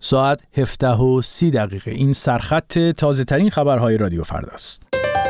ساعت 17:30 این سرخط تازه ترین خبرهای رادیو فرداست.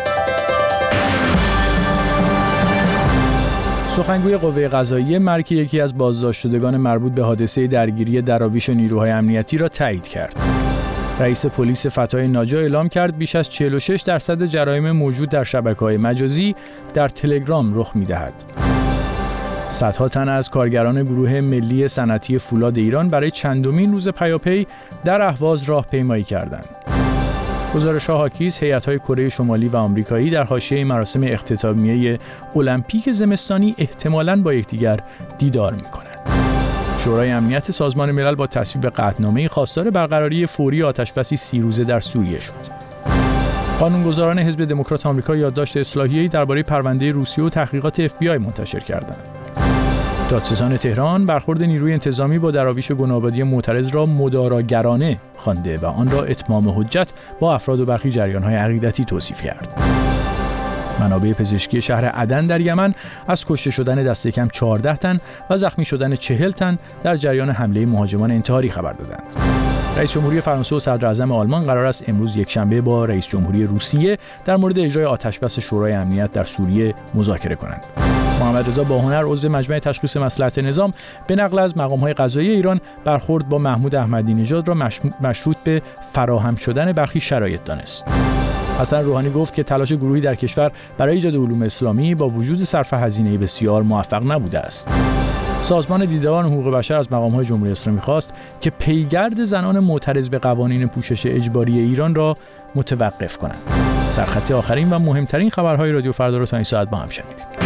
سخنگوی قوه قضاییه مرگ یکی از بازداشت شدگان مربوط به حادثه درگیری دراویش نیروهای امنیتی را تایید کرد. رئیس پلیس فتای ناجا اعلام کرد بیش از 46% جرایم موجود در شبکه‌های مجازی در تلگرام رخ می‌دهد. صدها تن از کارگران گروه ملی صنعتی فولاد ایران برای چندمین روز پیاپی در اهواز راهپیمایی کردند. گزارش‌ها حاکیست هیئت‌های کره شمالی و آمریکایی در حاشیه مراسم اختتامیه المپیک زمستانی احتمالاً با یکدیگر دیدار می‌کنند. شورای امنیت سازمان ملل با تصویب قطعنامه‌ای خواستار برقراری فوری آتش‌بسی 30 روزه در سوریه شد. قانونگذاران حزب دموکرات آمریکا یادداشت اصلاحیه‌ای درباره پرونده روسیه و تحقیقات FBI منتشر کردند. دادستان تهران برخورد نیروی انتظامی با دراویش گنابادی معترض را مداراگرانه خوانده و آن را اتمام حجت با افراد و برخی جریان‌های عقیدتی توصیف کرد. منابع پزشکی شهر عدن در یمن از کشته شدن دست کم 14 تن و زخمی شدن 40 تن در جریان حمله مهاجمان انتحاری خبر دادند. رئیس جمهوری فرانسه و صدر اعظم آلمان قرار است امروز یکشنبه با رئیس جمهوری روسیه در مورد اجرای آتش‌بس شورای امنیت در سوریه مذاکره کنند. محمد رضا باهنر عضو مجمع تشخیص مصلحت نظام به نقل از مقام‌های قضایی ایران برخورد با محمود احمدی نژاد را مشروط به فراهم شدن برخی شرایط دانست. حسن روحانی گفت که تلاش گروهی در کشور برای ایجاد علوم اسلامی با وجود صرف هزینه بسیار موفق نبوده است. سازمان دیدبان حقوق بشر از مقام‌های جمهوری اسلامی خواست که پیگرد زنان معترض به قوانین پوشش اجباری ایران را متوقف کنند. سرخط آخرین و مهمترین خبرهای رادیو فردا را تا این ساعت با هم شنیدید.